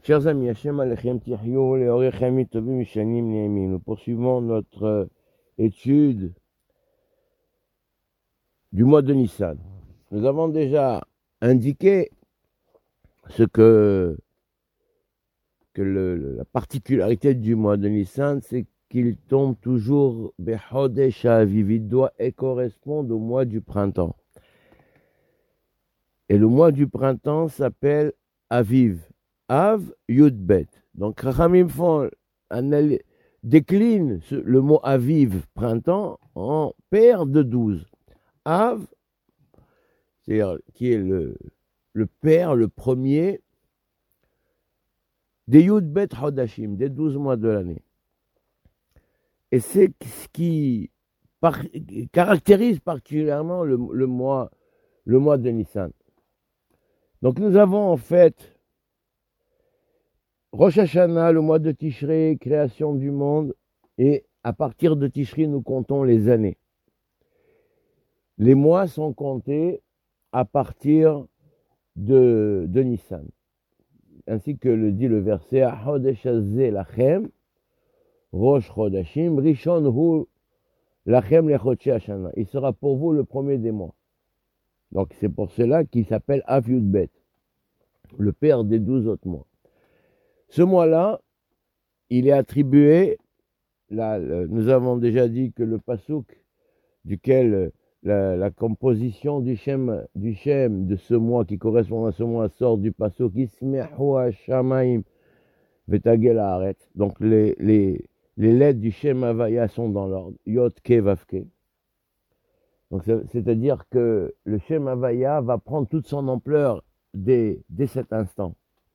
Chers amis, Hashem Alechem Tihyou, Leorechem Tovim Shanim Niemim. Nous poursuivons notre étude du mois de Nissan. Nous avons déjà indiqué ce que la particularité du mois de Nissan, c'est qu'il tombe toujours Bechodesh Aviv, il doit et correspondre au mois du printemps. Et le mois du printemps s'appelle Aviv. Av Yudbet. Donc, Chachamim décline le mot Aviv, printemps, en paire de 12. Av, c'est-à-dire qui est le père, le premier, des Yudbet Hodashim, des 12 mois de l'année. Et c'est ce qui caractérise particulièrement le mois de Nissan. Donc, nous avons en fait Rosh Hashanah, le mois de Tishri, création du monde, et à partir de Tishri, nous comptons les années. Les mois sont comptés à partir de Nissan, ainsi que le dit le verset Chodesh hazeh lachem, Rosh Chodashim, Rishon hu lachem lechodshei hashana. Il sera pour vous le premier des mois. Donc c'est pour cela qu'il s'appelle Av Yudbet, le père des 12 autres mois. Ce mois-là, il est attribué, nous avons déjà dit que le pasouk duquel la composition du shem de ce mois qui correspond à ce mois sort du pasouk Ismehu Hashamaim Vetagel Haaretz. Donc les lettres du Shem Havaya sont dans l'ordre Yod Ke Vav Ke. Donc c'est-à-dire que le Shem Havaya va prendre toute son ampleur dès cet instant.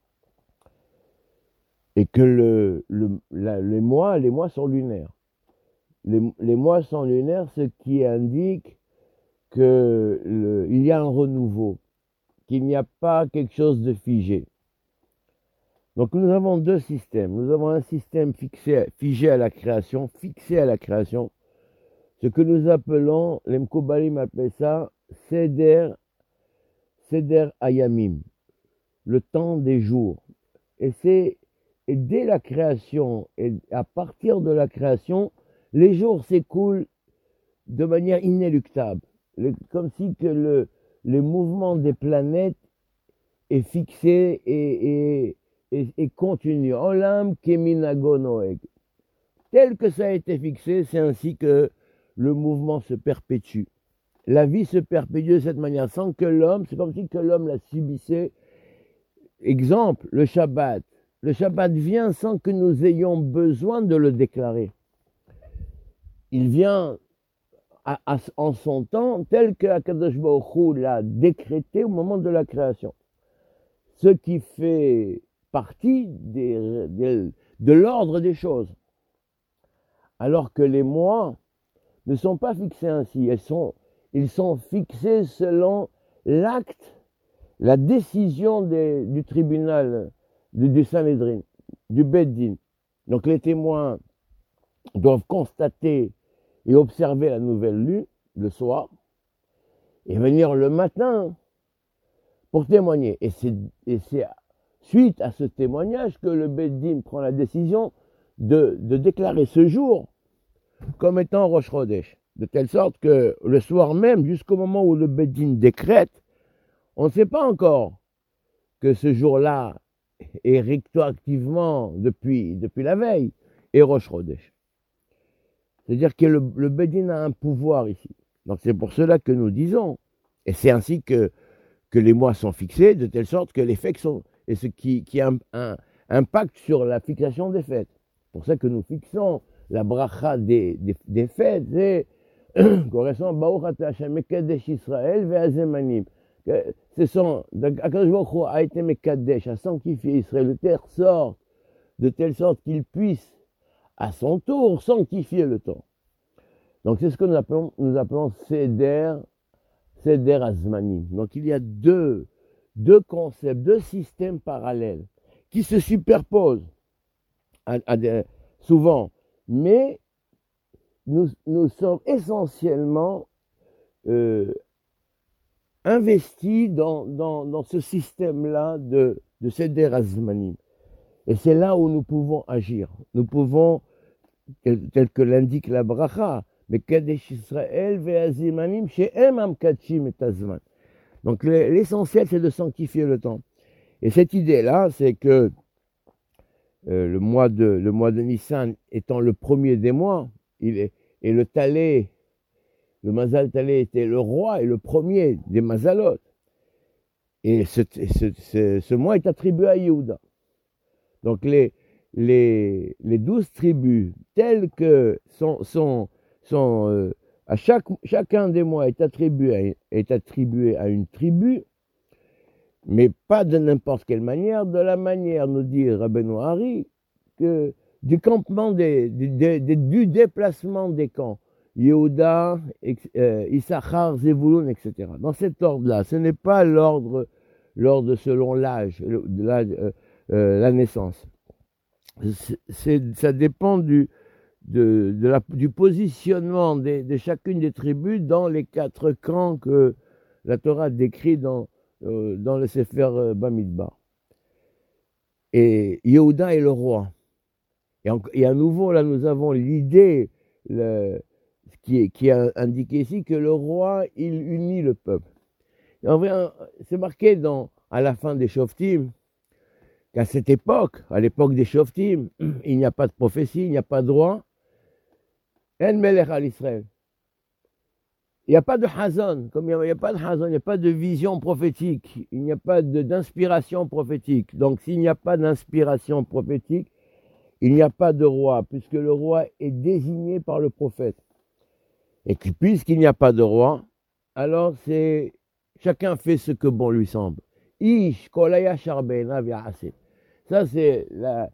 Et que les mois sont lunaires. Les mois sont lunaires, ce qui indique qu'il y a un renouveau, qu'il n'y a pas quelque chose de figé. Donc nous avons deux systèmes. Nous avons un système figé à la création, fixé à la création, ce que nous appelons, les Mkoubalim appellent ça, Seder Ayamim, le temps des jours. Et dès la création, et à partir de la création, les jours s'écoulent de manière inéluctable. Comme si que le mouvement des planètes est fixé et continu. Olam keminago noeg. Tel que ça a été fixé, c'est ainsi que le mouvement se perpétue. La vie se perpétue de cette manière, sans que l'homme, c'est comme si que l'homme la subissait. Exemple, le Shabbat. Le Shabbat vient sans que nous ayons besoin de le déclarer. Il vient en son temps tel que Akadosh Baruch Hu l'a décrété au moment de la création. Ce qui fait partie de l'ordre des choses. Alors que les mois ne sont pas fixés ainsi. Ils sont fixés selon l'acte, la décision du tribunal du Sanhédrin, du Beit Din. Donc les témoins doivent constater et observer la nouvelle lune le soir et venir le matin pour témoigner. Et c'est suite à ce témoignage que le Beit Din prend la décision de déclarer ce jour comme étant Rosh Chodesh, de telle sorte que le soir même, jusqu'au moment où le Beit Din décrète, on ne sait pas encore que ce jour-là et rétroactivement depuis la veille, et Rosh Chodesh. C'est-à-dire que le Beit Din a un pouvoir ici. Donc c'est pour cela que nous disons, et c'est ainsi que les mois sont fixés, de telle sorte que les fêtes sont, et ce qui a un impact sur la fixation des fêtes. C'est pour ça que nous fixons la bracha des fêtes, c'est correspond Baruch Atah Hashem Mekadesh Israël ve'azemanim. Akadosh Baruch Hu a été Mekadesh, a sanctifié Israël, le terre sort de telle sorte qu'il puisse à son tour sanctifier le temps. Donc c'est ce que nous appelons Seder Azmanim. Donc il y a deux concepts, deux systèmes parallèles qui se superposent souvent, mais nous sommes essentiellement investis dans ce système-là de Seder Azmanim. Et c'est là où nous pouvons agir. Nous pouvons, tel que l'indique la bracha, mais Kadesh Israël ve'azimanim she'em amkatshim et azman. Donc l'essentiel, c'est de sanctifier le temps. Et cette idée-là, c'est que le mois de Nissan étant le premier des mois, et le Talé, le Mazal Talé était le roi et le premier des Mazalot. Et ce mois est attribué à Yehuda. Donc les 12 tribus, telles que à chacun des mois est attribué à une tribu, mais pas de n'importe quelle manière, de la manière, nous dit Rabbeinu Hari, que du campement, du déplacement des camps, Yehuda, Issachar, Zevulun, etc. Dans cet ordre-là, ce n'est pas l'ordre selon l'âge, la naissance. Ça dépend du positionnement de chacune des tribus dans les 4 camps que la Torah décrit dans le Sefer Bamidbar. Et Yehuda est le roi. Et à nouveau, là, nous avons l'idée qui est indiquée ici, que le roi, il unit le peuple. Et en vrai, c'est marqué à la fin des Shoftim, qu'à cette époque, à l'époque des Shoftim, il n'y a pas de prophétie, il n'y a pas de roi. En melech al Israël. Il n'y a pas de hazon, comme il n'y a pas de hazon, il n'y a pas de vision prophétique, il n'y a pas d'inspiration prophétique. Donc s'il n'y a pas d'inspiration prophétique, il n'y a pas de roi, puisque le roi est désigné par le prophète. Et puisqu'il n'y a pas de roi, alors chacun fait ce que bon lui semble. Ish kolaya sharbena vi'ase. Ça c'est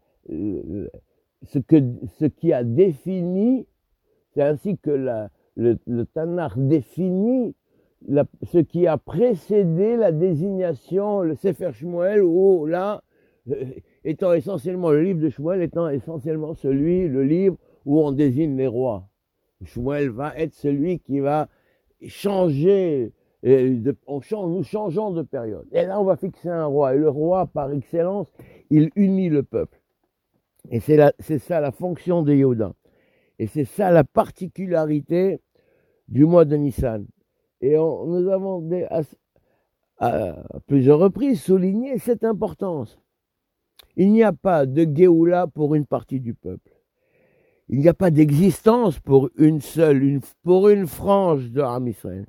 ce qui a défini, c'est ainsi que le Tanakh définit ce qui a précédé la désignation, le Sefer Shmuel, où là, étant essentiellement le livre de Shmuel, étant essentiellement le livre où on désigne les rois. Shmuel va être celui qui va changer, nous changeons de période. Et là, on va fixer un roi. Et le roi, par excellence, il unit le peuple. Et c'est ça la fonction de Yehuda. Et c'est ça la particularité du mois de Nissan. Et nous avons à plusieurs reprises souligné cette importance. Il n'y a pas de Géoula pour une partie du peuple. Il n'y a pas d'existence pour pour une frange de Am Israël.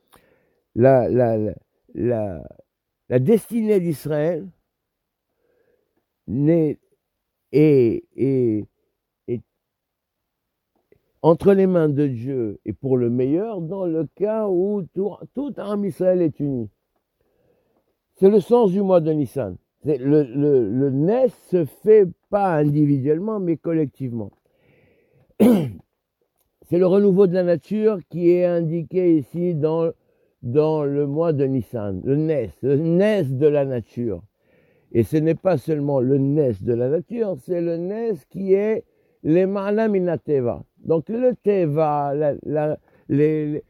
La destinée d'Israël est entre les mains de Dieu et pour le meilleur, dans le cas où tout Am Israël est uni. C'est le sens du mois de Nissan. Le Nes se fait pas individuellement, mais collectivement. C'est le renouveau de la nature qui est indiqué ici dans le mois de Nissan. Le Nes de la nature. Et ce n'est pas seulement le Nes de la nature, c'est le Nes qui est les Ma'ala min Teva. Donc le Teva, le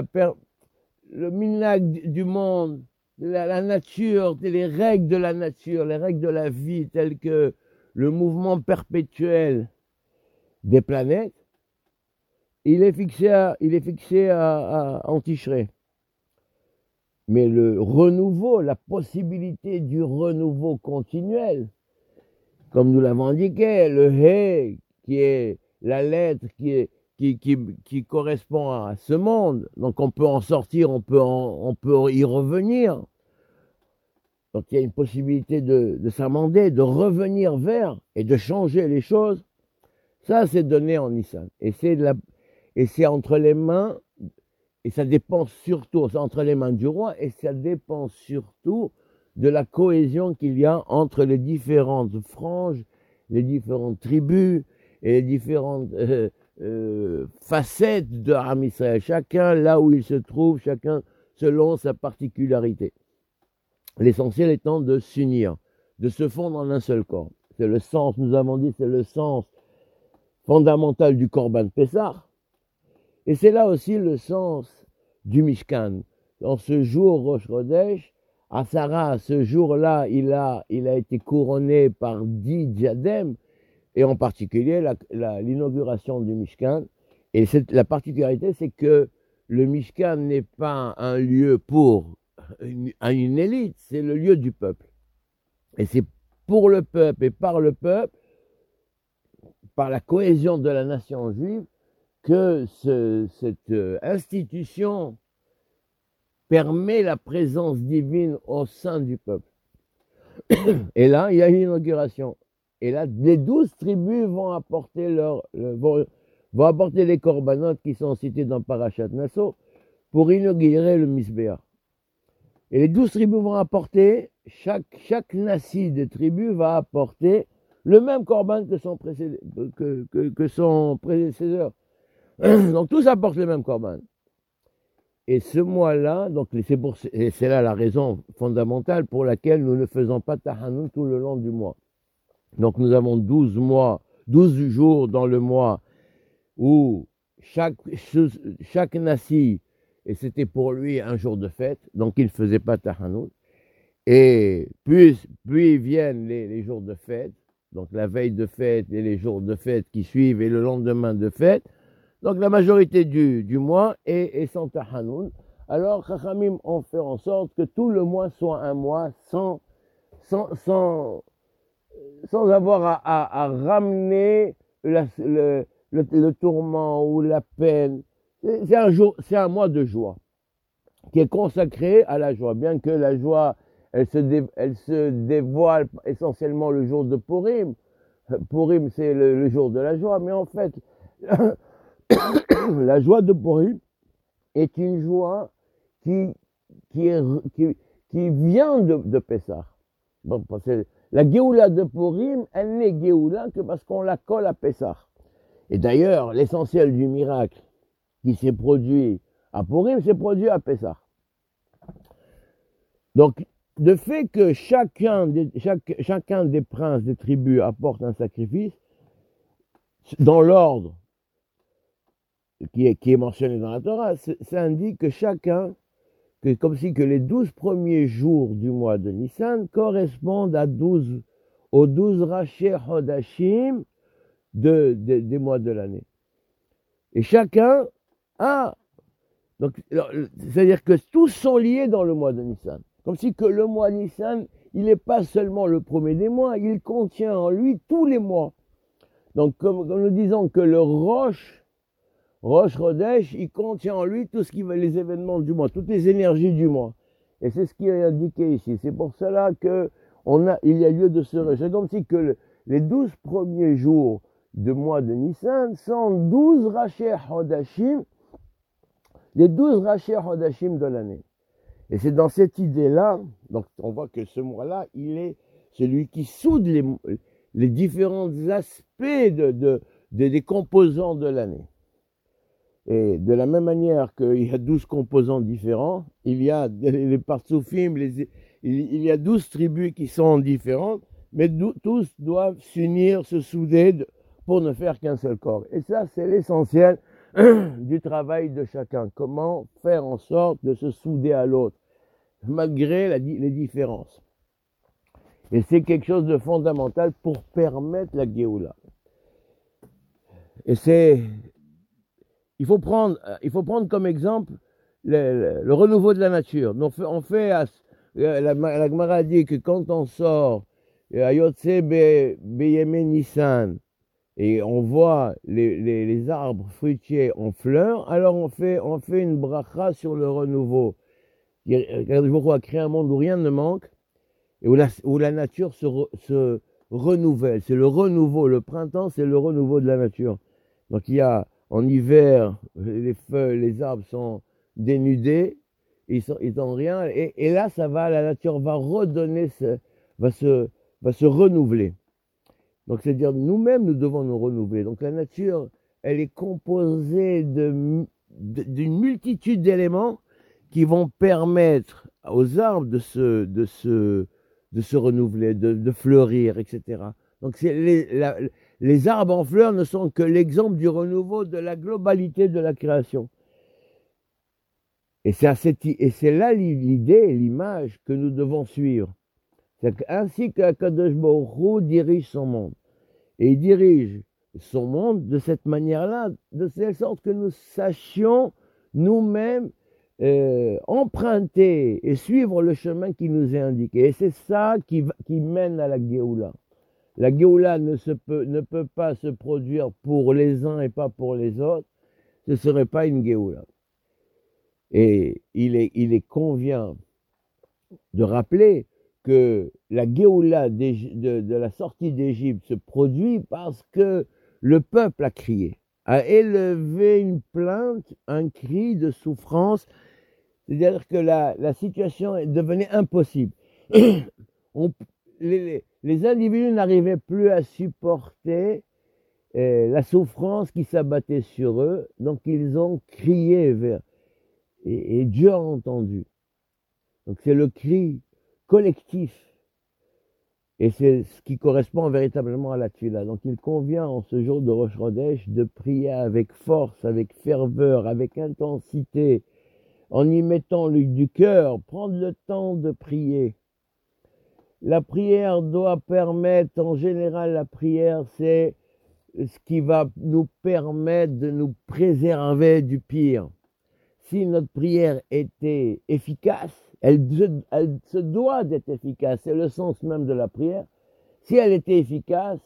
minag du monde, la nature, les règles de la nature, les règles de la vie, telles que le mouvement perpétuel des planètes, il est fixé à Antichré. Mais le renouveau, la possibilité du renouveau continuel, comme nous l'avons indiqué, le He, qui est la lettre qui correspond à ce monde, donc on peut en sortir, on peut y revenir. Donc il y a une possibilité de s'amender, de revenir vers et de changer les choses. Ça, c'est donné en Nissan. Et c'est entre les mains, et ça dépend surtout, c'est entre les mains du roi, et ça dépend surtout de la cohésion qu'il y a entre les différentes franges, les différentes tribus et les différentes facettes de Am Israël. Chacun là où il se trouve, chacun selon sa particularité. L'essentiel étant de s'unir, de se fondre en un seul corps. C'est le sens, nous avons dit, c'est le sens fondamental du Korban Pessah. Et c'est là aussi le sens du Mishkan. Dans ce jour Rosh Chodesh, À Sarah, ce jour-là, il a été couronné par 10 diadèmes, et en particulier l'inauguration du Mishkan. Et la particularité, c'est que le Mishkan n'est pas un lieu pour une élite, c'est le lieu du peuple. Et c'est pour le peuple et par le peuple, par la cohésion de la nation juive, que cette institution permet la présence divine au sein du peuple. Et là, il y a une inauguration. Et là, les 12 tribus vont apporter vont apporter les corbanotes qui sont cités dans Parashat Nasso pour inaugurer le Misbéach. Et les 12 tribus vont apporter, chaque nasi de tribu va apporter le même corban que son prédécesseur. Donc tous apportent le même corban. Et ce mois-là, donc c'est là la raison fondamentale pour laquelle nous ne faisons pas Tahanoun tout le long du mois. Donc nous avons 12 jours dans le mois où chaque nasi, et c'était pour lui un jour de fête, donc il ne faisait pas Tahanoun. Et puis viennent les jours de fête, donc la veille de fête et les jours de fête qui suivent et le lendemain de fête. Donc la majorité du mois est sans Tahanoun. Alors Chachamim ont fait en sorte que tout le mois soit un mois sans avoir à ramener le tourment ou la peine. C'est un mois de joie qui est consacré à la joie, bien que la joie elle se dévoile essentiellement le jour de Purim. Purim c'est le jour de la joie, mais en fait la joie de Purim est une joie qui vient de Pessah. Bon, parce que la Géoula de Purim, elle n'est Géoula que parce qu'on la colle à Pessah. Et d'ailleurs, l'essentiel du miracle qui s'est produit à Purim s'est produit à Pessah. Donc, le fait que chacun des princes des tribus apporte un sacrifice, dans l'ordre qui est mentionné dans la Torah, ça indique que comme si que les 12 premiers jours du mois de Nissan correspondent aux 12 Rashi Hodashim des mois de l'année. Et chacun a, donc, c'est-à-dire que tous sont liés dans le mois de Nissan. Comme si que le mois Nissan, il n'est pas seulement le premier des mois, il contient en lui tous les mois. Donc, comme nous disons que le Rosh Chodesh, il contient en lui tout ce qui va les événements du mois, toutes les énergies du mois. Et c'est ce qui est indiqué ici. C'est pour cela il y a lieu de se réjouir. C'est comme si que les 12 premiers jours du mois de Nissan sont 12 Rashi Hodashim, les 12 Rashi Hodashim de l'année. Et c'est dans cette idée-là, donc on voit que ce mois-là, il est celui qui soude les différents aspects des composants de l'année. Et de la même manière qu'il y a 12 composants différents, il y a les partsoufim, il y a 12 tribus qui sont différentes, mais tous doivent s'unir, se souder pour ne faire qu'un seul corps. Et ça, c'est l'essentiel du travail de chacun. Comment faire en sorte de se souder à l'autre, malgré les différences. Et c'est quelque chose de fondamental pour permettre la Géoula. Et il faut prendre comme exemple le renouveau de la nature. On fait la Gemara dit que quand on sort Ayotse Beyeme Nissan et on voit les arbres fruitiers en fleurs, alors on fait une bracha sur le renouveau. Je crois créer un monde où rien ne manque et où la nature se renouvelle. C'est le renouveau. Le printemps, c'est le renouveau de la nature. Donc il y a en hiver, les feuilles, les arbres sont dénudés, ils n'ont rien, et là, la nature va redonner, va se renouveler. Donc, c'est-à-dire, nous-mêmes, nous devons nous renouveler. Donc, la nature, elle est composée d'une multitude d'éléments qui vont permettre aux arbres de se renouveler, de fleurir, etc. Donc, les arbres en fleurs ne sont que l'exemple du renouveau de la globalité de la création. Et c'est là l'idée, l'image que nous devons suivre. C'est ainsi qu'Akadosh Baruch Hu dirige son monde. Et il dirige son monde de cette manière-là, de telle sorte que nous sachions nous-mêmes emprunter et suivre le chemin qui nous est indiqué. Et c'est ça qui mène à la Géoula. La Géoula ne peut pas se produire pour les uns et pas pour les autres. Ce ne serait pas une Géoula. Et il convient de rappeler que la Géoula de la sortie d'Égypte se produit parce que le peuple a crié, a élevé une plainte, un cri de souffrance, c'est-à-dire que la situation devenait impossible. Les individus n'arrivaient plus à supporter la souffrance qui s'abattait sur eux, donc ils ont crié et Dieu a entendu. Donc c'est le cri collectif. Et c'est ce qui correspond véritablement à la Tfila. Donc il convient en ce jour de Rosh Chodesh de prier avec force, avec ferveur, avec intensité, en y mettant du cœur, prendre le temps de prier. La prière doit permettre, en général la prière c'est ce qui va nous permettre de nous préserver du pire. Si notre prière était efficace, elle se doit d'être efficace, c'est le sens même de la prière. Si elle était efficace,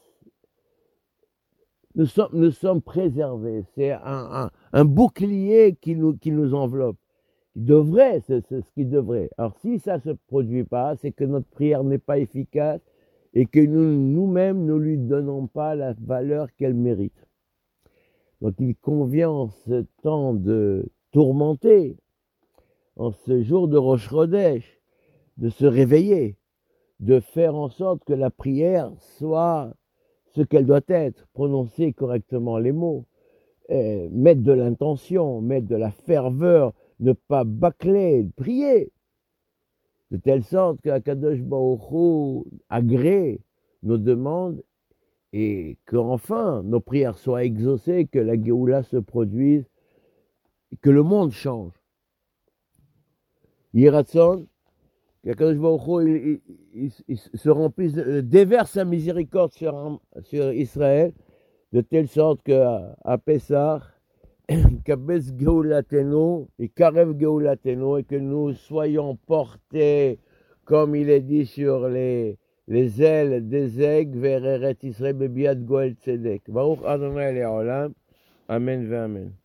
nous sommes préservés. C'est un bouclier qui nous enveloppe. C'est ce qui devrait. Alors si ça ne se produit pas, c'est que notre prière n'est pas efficace et que nous-mêmes ne lui donnons pas la valeur qu'elle mérite. Donc il convient en ce temps de tourmenter, en ce jour de Rosh Chodesh, de se réveiller, de faire en sorte que la prière soit ce qu'elle doit être, prononcer correctement les mots, mettre de l'intention, mettre de la ferveur, ne pas bâcler, prier, de telle sorte qu'Akadosh Baruch Hu agrée nos demandes et qu'enfin nos prières soient exaucées, que la Géoula se produise, que le monde change. Yiratson, qu'Akadosh Baruch Hu il se remplisse, déverse sa miséricorde sur Israël, de telle sorte qu'à Pessah, Kabes Geulatenu et Karev Geulatenu, et que nous soyons portés, comme il est dit, sur les ailes des aigles vers Eretz Israël, Bebiad Goel Tzedek. Baruch Adonai Le'olam. Amen ve Amen.